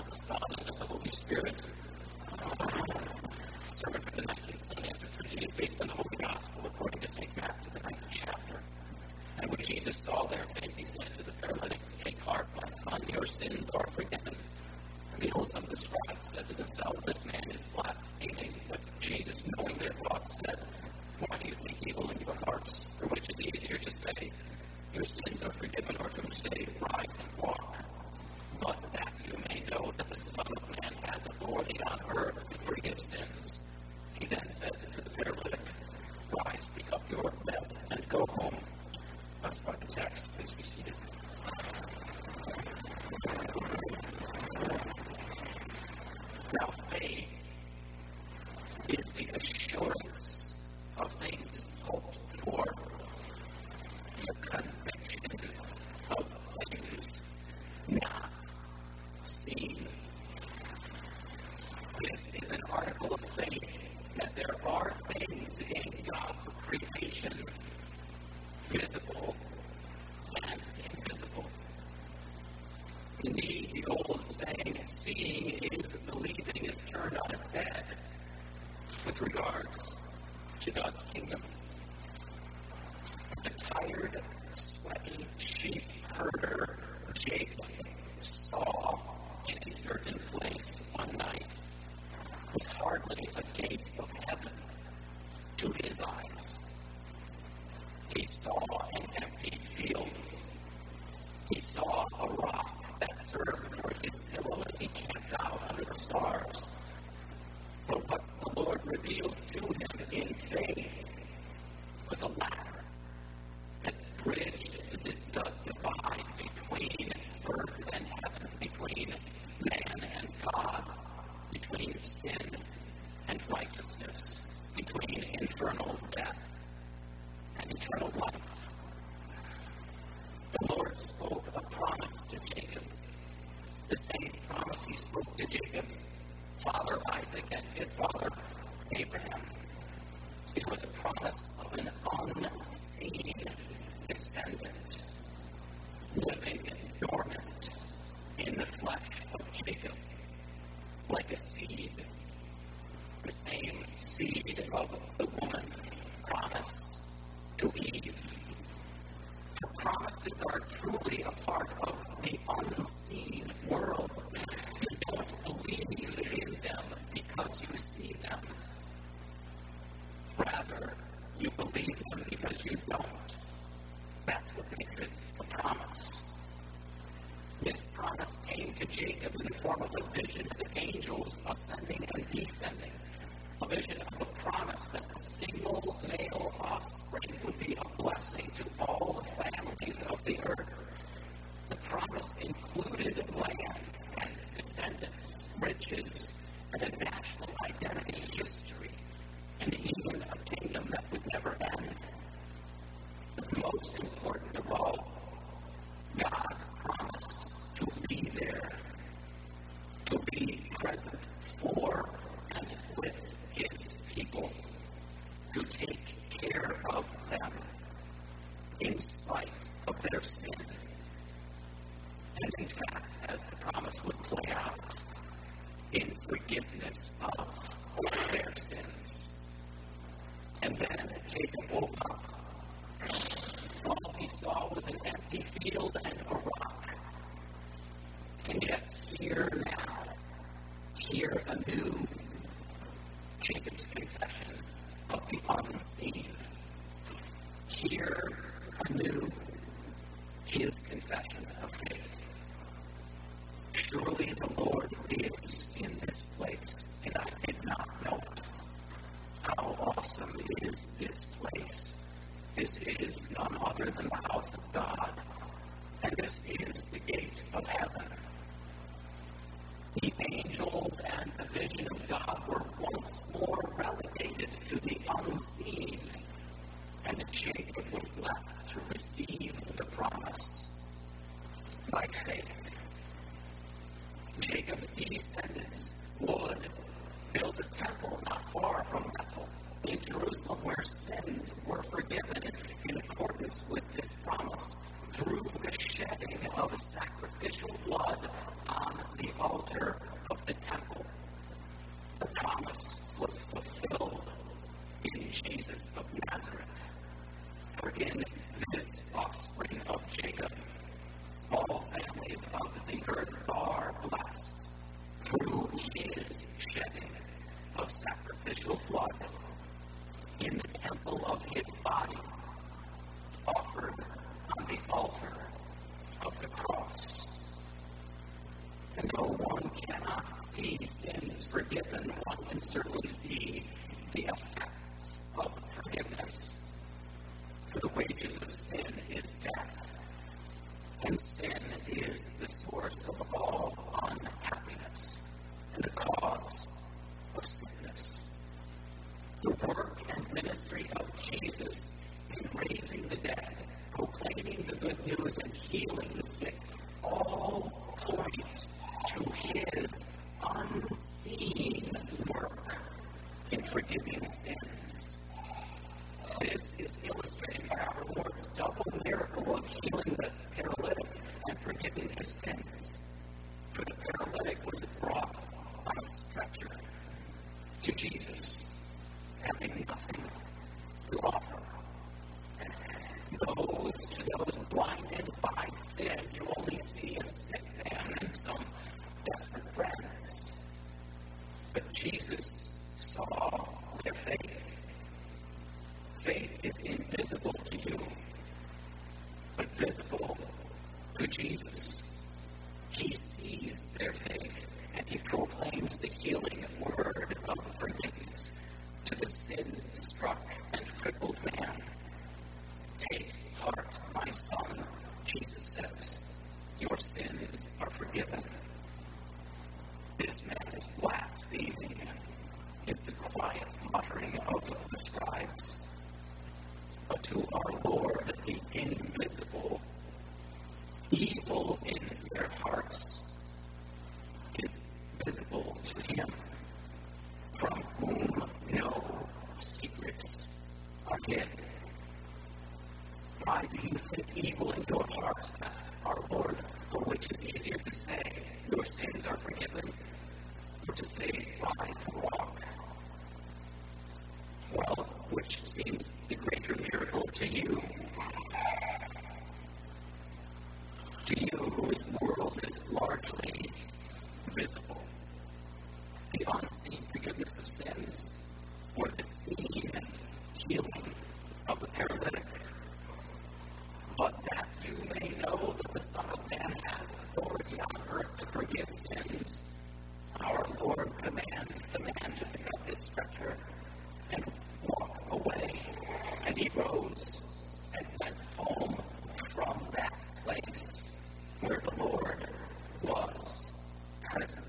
the Son, and of the Holy Spirit. The sermon for the 19th Sunday after Trinity is based on the Holy Gospel according to St. Matthew, the 9th chapter. And when Jesus saw their faith, he said to the paralytic, "Take heart, my son, your sins are forgiven." And behold, some of the scribes said to themselves, "This man is blaspheming." But Jesus, knowing their thoughts, said, "Why do you think evil in your hearts? For which is easier to say, 'Your sins are forgiven,' or to say, 'Rise and walk'? But that you may know that the Son of Man has authority on earth to forgive sins." He then said to the paralytic, "Rise, pick up your bed, and go home." Thus far the text. Please be seated. Now, faith is the assurance of things hoped for, the conviction of things not seen. This is an article of faith that there are things in God's creation, visible and invisible. Indeed, the old saying, "Seeing is believing," is turned on its head with regards to God's kingdom. The tired, sweaty sheep herder Jacob saw in a certain place one night was hardly a gate of heaven to his eyes. He saw an empty field. He saw a rock that served for his pillow as he camped out under the stars. But what the Lord revealed to him in faith was a ladder that bridged the divide between earth and heaven, between man and God, between sin and righteousness, between infernal death and eternal life. The Lord spoke a promise to Jacob, the same promise he spoke to Jacob's father Isaac and his father Abraham. It was a promise of an unseen descendant, living dormant in the flesh of Jacob, like a seed, the same seed of the woman promised to Eve. The promises are truly a part of the unseen world. You don't believe in them because you see them. Rather, you believe them because you don't. That's what makes it a promise. This promise came to Jacob in the form of a vision of the angels ascending and descending, a vision of a promise that the single male offspring would be a blessing to all the families of the earth. The promise included land and descendants, riches, and a national identity, history, and even a kingdom that would never end. But most important of all, God promised to be there, to be present for and with his people, to take care of them in spite of their sin. And in fact, as the promise would play out, in forgiveness of their sins. And then Jacob woke up. All he saw was an empty field and a rock. And yet here now, here anew, Jacob's confession of the unseen. Here anew, his confession of faith. Surely the Lord lives in this place, and I did not know it. How awesome is this place! This is none other than the house of God, and this is the gate of heaven. The angels and the vision of God were once more relegated to the unseen, and Jacob was left to receive the promise by faith. Jacob's descendants would build a temple not far from Bethel in Jerusalem where sins were forgiven in accordance with this promise through the shedding of sacrificial blood on the altar of the temple. The promise was fulfilled in Jesus of Nazareth. For in this offspring of Jacob, all families of the earth are blessed through his shedding of sacrificial blood in the temple of his body, offered on the altar of the cross. And though one cannot see sins forgiven, one can certainly see the effects of forgiveness. For the wages of sin is death, and sin is the source of all unhappiness and the cause of sickness. The work and ministry of Jesus in raising the dead, proclaiming the good news, and healing the sick all point to his unseen work in forgiving sins. This is illustrated by our Lord's double miracle of healing the paralytic and forgiving his sins. For the paralytic was brought on a stretcher to Jesus, having nothing to offer. To those blinded by sin, you only see a sick man and some desperate friends. But Jesus saw their faith. Faith is invisible to you, but visible to Jesus. He sees their faith, and he proclaims the healing word of forgiveness to the sin-struck and crippled man. Take heart, my son, Jesus says, your sins are forgiven. This man is blaspheming, is the quiet muttering of the scribes. But to our Lord, the invisible, evil in their hearts is visible to him, from whom no secrets are hid. Why do you think evil in your hearts, asks our Lord, or which is easier to say, your sins are forgiven, or to say, rise and walk? Well, which seems the greater miracle to you? To you, whose world is largely visible, the unseen forgiveness of sins, or the seen healing of the paralytic? But that you may know that the Son of Man has authority on earth to forgive sins, our Lord commands the man to pick up his stretcher and walk away. And he rose and went home from that place where the Lord was present.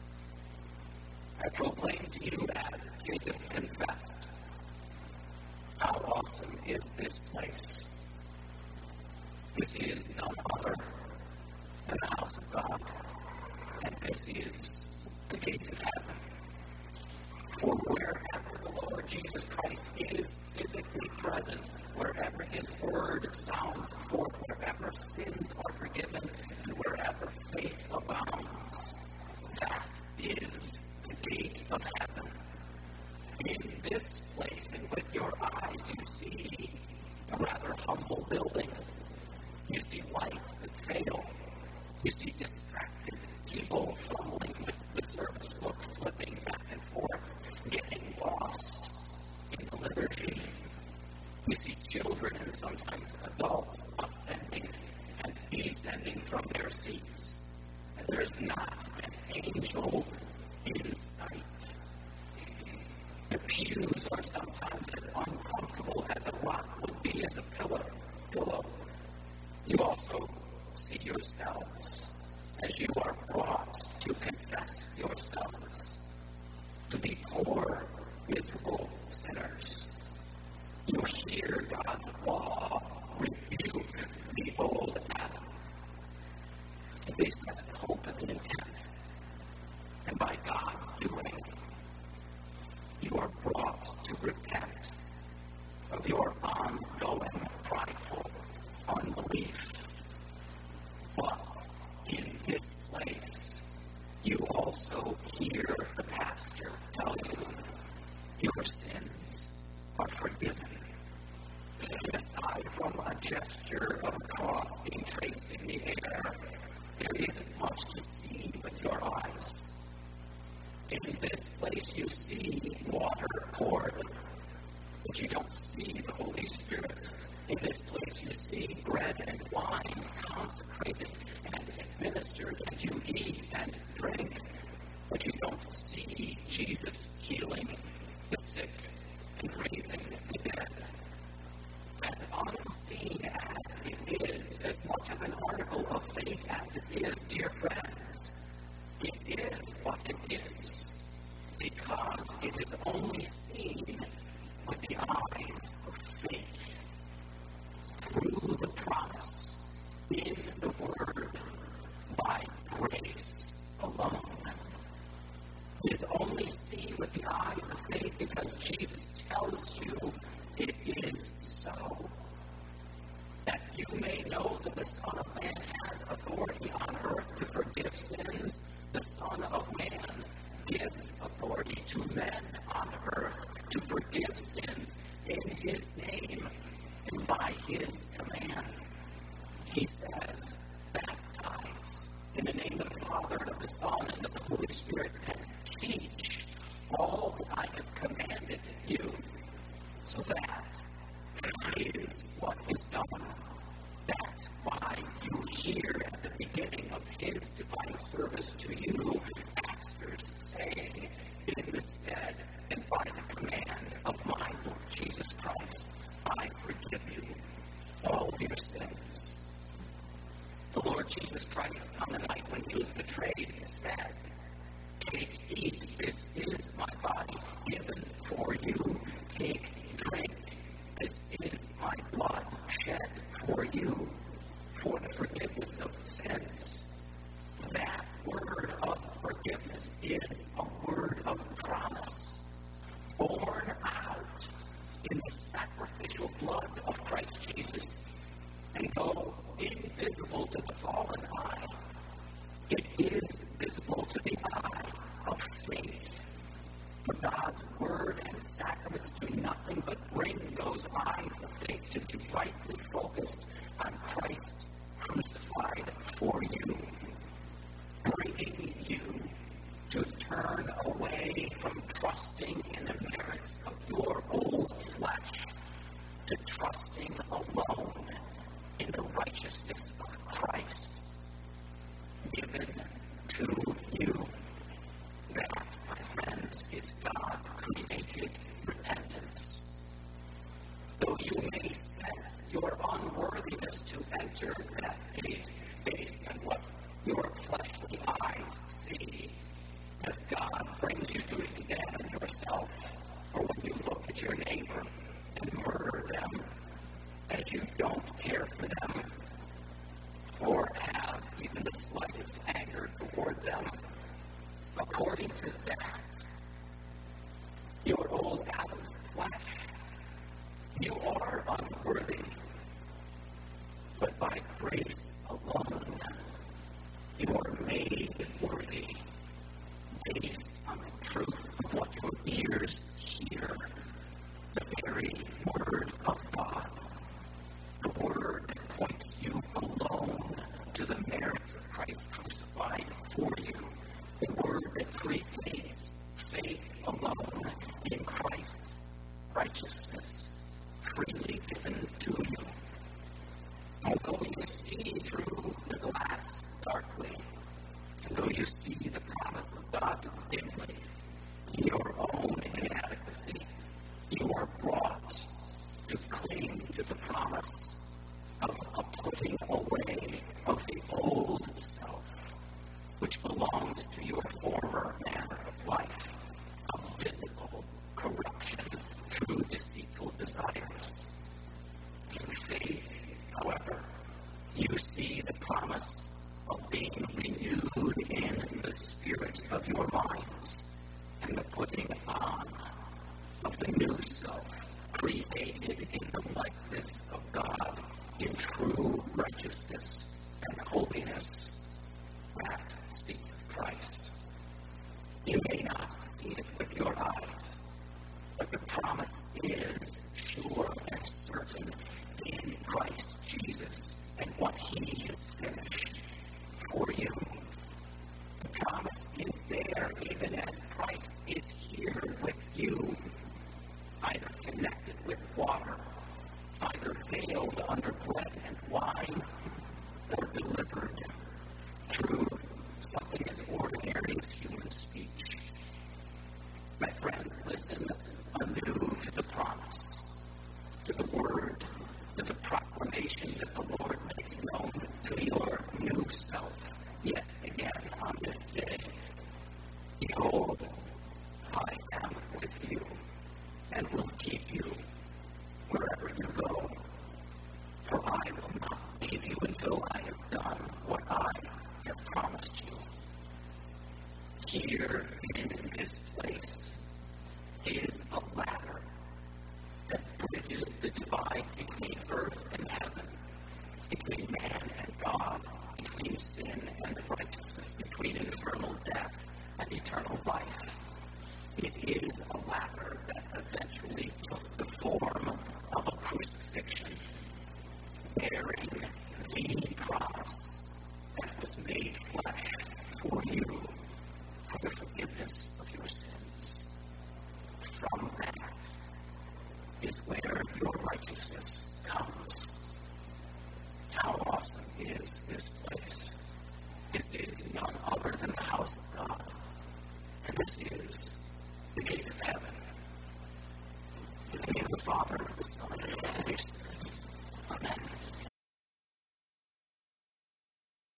I proclaim to you as Jacob confessed, how awesome is this place. This is none other than the house of God, and this is the gate of heaven. For wherever the Lord Jesus Christ is physically present, wherever his word sounds forth, wherever sins are forgiven, and wherever faith abounds, that is the gate of heaven. In this place and with your eyes you see a rather humble building. You see lights that fail. You see distracted people fumbling with the service book, flipping back and forth, getting lost in the liturgy. You see children and sometimes adults ascending and descending from their seats. And there's not an angel in sight. The pews are sometimes as uncomfortable as a rock would be as a pillow. You also see yourselves as you are brought to confess yourselves to be poor, miserable sinners. You hear God's law rebuke the old Adam. At least that's the hope and the intent. And by God's doing, you are brought to repent of your ongoing prideful unbelief. But in this place, will hear the pastor tell you your sins are forgiven. And aside from a gesture of a cross being traced in the air, there isn't much to see with your eyes. In this place you see water poured, but you don't see the Holy Spirit. In this place you see bread and wine consecrated and administered, and you eat and drink, but you don't see Jesus healing the sick and raising the dead. As unseen as it is, as much of an article of faith as it is, dear friends, it is what it is, because it is only seen with the eyes of faith, through the promise, in the Word, by grace alone. It is only seen with the eyes of faith because Jesus tells you it is so. That you may know that the Son of Man has authority on earth to forgive sins, the Son of Man gives authority to men on earth to forgive sins in His name and by His command. He says, baptize in the name of the Father, and of the Son, and of the Holy Spirit, and teach all that I have commanded you. So that is what is done. That's why you hear at the beginning of His divine service to you, pastors saying, in the stead and by the command of my Lord Jesus Christ, I forgive you all your sins. The Lord Jesus Christ, on the night when He was betrayed, said, take, eat, this is my body given for you. Take, drink, this is my blood shed for you, for the forgiveness of sins. That word of forgiveness is a word of promise, born out in the sacrificial blood of Christ Jesus, and though invisible to the fallen eye, it is visible to the eye of faith. For God's word and sacraments do nothing but bring those eyes of faith to be rightly focused on Christ crucified for you, bringing you to turn away from trusting in the merits of your old flesh to trusting alone in the righteousness of Christ given to you. That, my friends, is God-created repentance. Though you may sense your unworthiness to enter that gate based on what your fleshly eyes see, as God brings you to examine yourself, or when you look at your neighbor and murder them, as you don't care for them, or have even the slightest anger toward them, according to that, your old Adam's flesh, you are unworthy. But by grace alone, you are made worthy, based on the truth of what your ears hear, the very Word of God, the Word that points you alone to the merits of Christ crucified for you, the Word that creates faith alone in Christ's righteousness, freely given to you. Although you see through the glass darkly, and though you see the promise of God dimly, in your own inadequacy, you are brought to cling to the promise of a putting away of the old self, which belongs to your former manner of life, of physical corruption through deceitful desires. In faith, however, you see the promise of being renewed in the spirit of your minds, and the putting on of the new self, created in the likeness of God in true righteousness and holiness. That speaks of Christ. You may not see it with your eyes, but the promise is sure and certain in Christ Jesus and what He has finished for you. The promise is there even as Christ is here with you, either connected with water, either veiled under bread and wine, or delivered through something as ordinary as human speech. My friends, listen anew to the promise, to the word, to the proclamation that the Lord makes known to your new self yet again on this day. Behold, I am with you and will keep you wherever you go. For I will not leave you until I have done what I have promised you. Here in this place is a ladder that bridges the divide between earth and heaven, between man and God, between sin and righteousness, between infernal death and eternal life. It is a ladder that eventually took the form of a crucifixion, bearing the promise that was made flesh for you for the forgiveness of your sins. From that is where your righteousness comes. How awesome is this place? This is none